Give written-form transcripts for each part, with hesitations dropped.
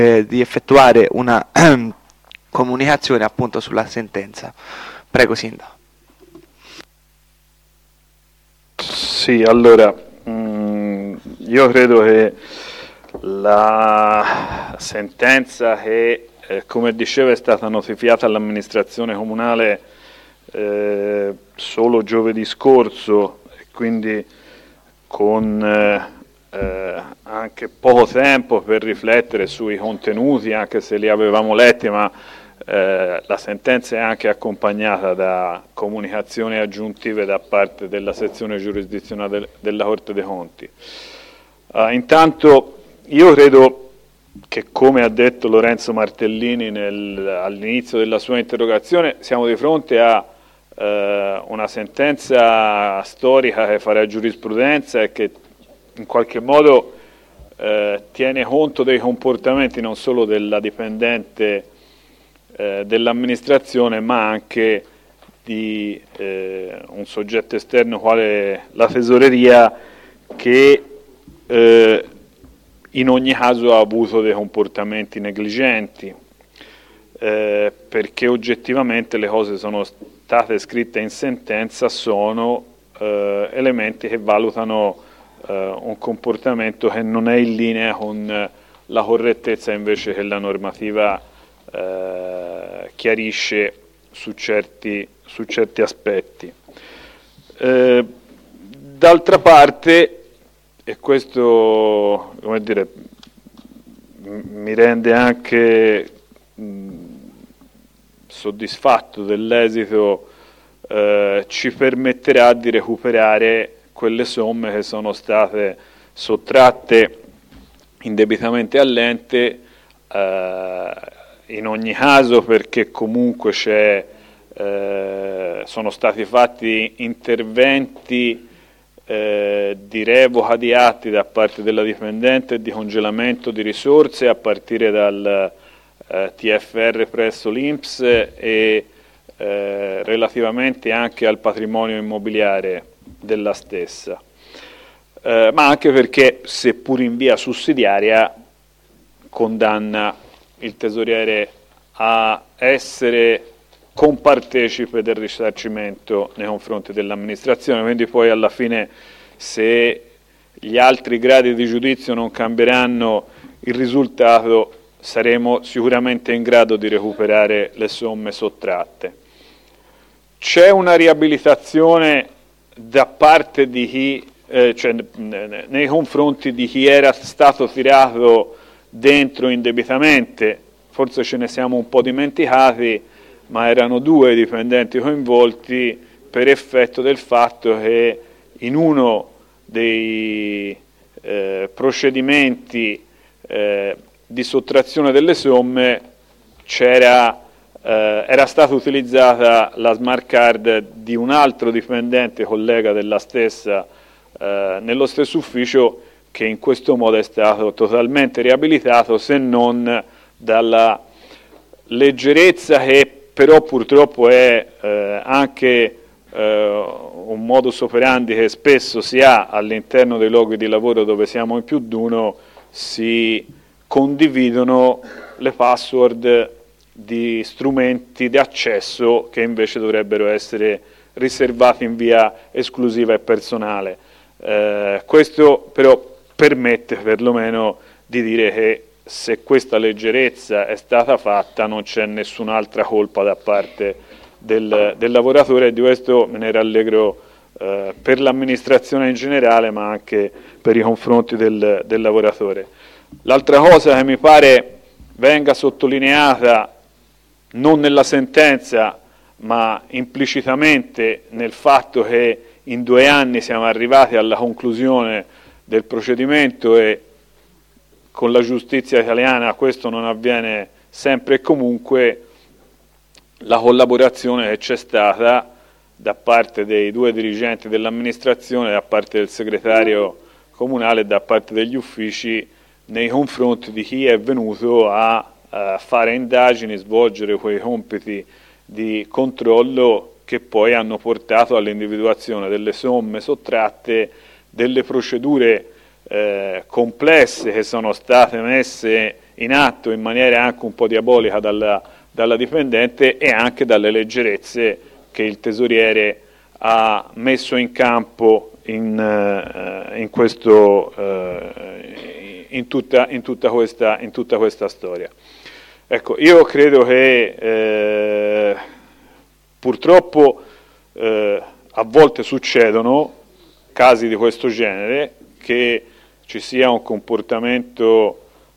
di effettuare una comunicazione appunto sulla sentenza. Prego, Sindaco. Sì, allora, io credo che la sentenza che, come dicevo, è stata notificata all'amministrazione comunale solo giovedì scorso, e quindi con anche poco tempo per riflettere sui contenuti, anche se li avevamo letti, ma la sentenza è anche accompagnata da comunicazioni aggiuntive da parte della sezione giurisdizionale della Corte dei Conti. Intanto io credo che, come ha detto Lorenzo Martellini all'inizio della sua interrogazione, siamo di fronte a una sentenza storica che farà giurisprudenza e che in qualche modo tiene conto dei comportamenti non solo della dipendente dell'amministrazione, ma anche di un soggetto esterno quale la tesoreria, che in ogni caso ha avuto dei comportamenti negligenti, perché oggettivamente le cose sono state scritte in sentenza, sono elementi che valutano un comportamento che non è in linea con la correttezza invece che la normativa chiarisce su certi aspetti. D'altra parte, e questo, come dire, mi rende anche soddisfatto dell'esito, ci permetterà di recuperare quelle somme che sono state sottratte indebitamente all'ente, in ogni caso perché comunque sono stati fatti interventi di revoca di atti da parte della dipendente e di congelamento di risorse a partire dal TFR presso l'INPS e relativamente anche al patrimonio immobiliare della stessa, ma anche perché, seppur in via sussidiaria, condanna il tesoriere a essere compartecipe del risarcimento nei confronti dell'amministrazione. Quindi poi alla fine, se gli altri gradi di giudizio non cambieranno il risultato, saremo sicuramente in grado di recuperare le somme sottratte. C'è una riabilitazione da parte di chi, cioè nei confronti di chi era stato tirato dentro indebitamente. Forse ce ne siamo un po' dimenticati, ma erano 2 dipendenti coinvolti per effetto del fatto che in uno dei procedimenti di sottrazione delle somme era stata utilizzata la smart card di un altro dipendente collega della stessa nello stesso ufficio, che in questo modo è stato totalmente riabilitato, se non dalla leggerezza che però purtroppo è anche un modus operandi che spesso si ha all'interno dei luoghi di lavoro dove siamo in più di uno, si condividono le password di strumenti di accesso che invece dovrebbero essere riservati in via esclusiva e personale. Questo però permette perlomeno di dire che, se questa leggerezza è stata fatta, non c'è nessun'altra colpa da parte del lavoratore, e di questo me ne rallegro per l'amministrazione in generale, ma anche per i confronti del lavoratore. L'altra cosa che mi pare venga sottolineata, non nella sentenza, ma implicitamente nel fatto che in 2 anni siamo arrivati alla conclusione del procedimento, e con la giustizia italiana questo non avviene sempre e comunque, la collaborazione che c'è stata da parte dei 2 dirigenti dell'amministrazione, da parte del segretario comunale e da parte degli uffici nei confronti di chi è venuto a fare indagini, svolgere quei compiti di controllo che poi hanno portato all'individuazione delle somme sottratte, delle procedure complesse che sono state messe in atto in maniera anche un po' diabolica dalla dipendente e anche dalle leggerezze che il tesoriere ha messo in campo in tutta questa storia. Ecco, io credo che purtroppo a volte succedono casi di questo genere, che ci sia un comportamento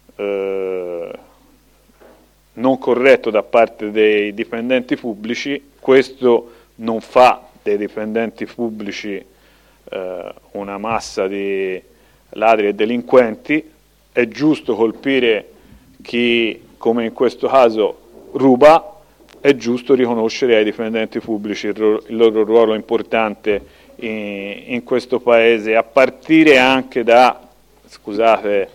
non corretto da parte dei dipendenti pubblici. Questo non fa dei dipendenti pubblici una massa di ladri e delinquenti. È giusto colpire chi, come in questo caso, ruba. È giusto riconoscere ai dipendenti pubblici il loro ruolo importante in questo Paese, a partire anche da, scusate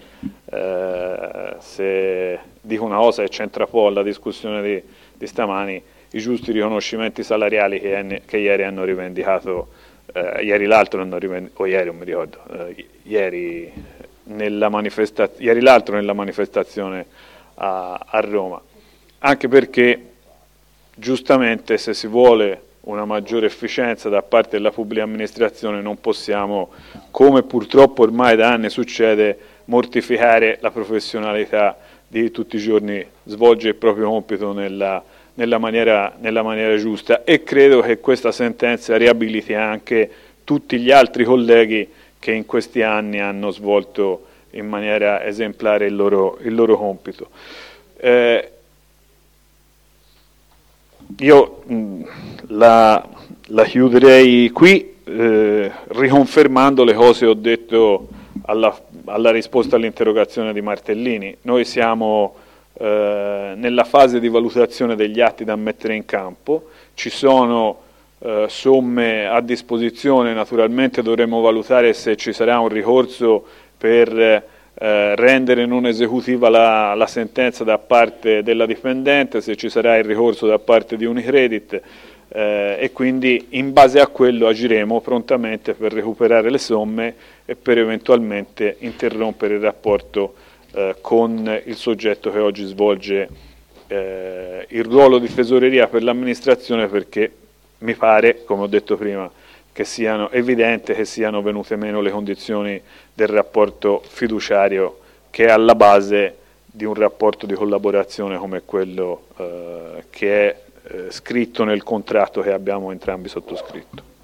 se dico una cosa che c'entra un po' la discussione di stamani, i giusti riconoscimenti salariali che ieri hanno rivendicato, ieri l'altro hanno rivendicato, o ieri non mi ricordo, ieri l'altro nella manifestazione a Roma, anche perché giustamente, se si vuole una maggiore efficienza da parte della pubblica amministrazione, non possiamo, come purtroppo ormai da anni succede, mortificare la professionalità di tutti i giorni, svolge il proprio compito nella maniera giusta, e credo che questa sentenza riabiliti anche tutti gli altri colleghi che in questi anni hanno svolto in maniera esemplare il loro compito. Io la chiuderei qui riconfermando le cose che ho detto alla risposta all'interrogazione di Martellini. Noi siamo nella fase di valutazione degli atti da mettere in campo, ci sono somme a disposizione, naturalmente dovremo valutare se ci sarà un ricorso per rendere non esecutiva la sentenza da parte della dipendente, se ci sarà il ricorso da parte di Unicredit, e quindi in base a quello agiremo prontamente per recuperare le somme e per eventualmente interrompere il rapporto con il soggetto che oggi svolge il ruolo di tesoreria per l'amministrazione, perché mi pare, come ho detto prima, che siano evidente che siano venute meno le condizioni del rapporto fiduciario che è alla base di un rapporto di collaborazione come quello che è scritto nel contratto che abbiamo entrambi sottoscritto.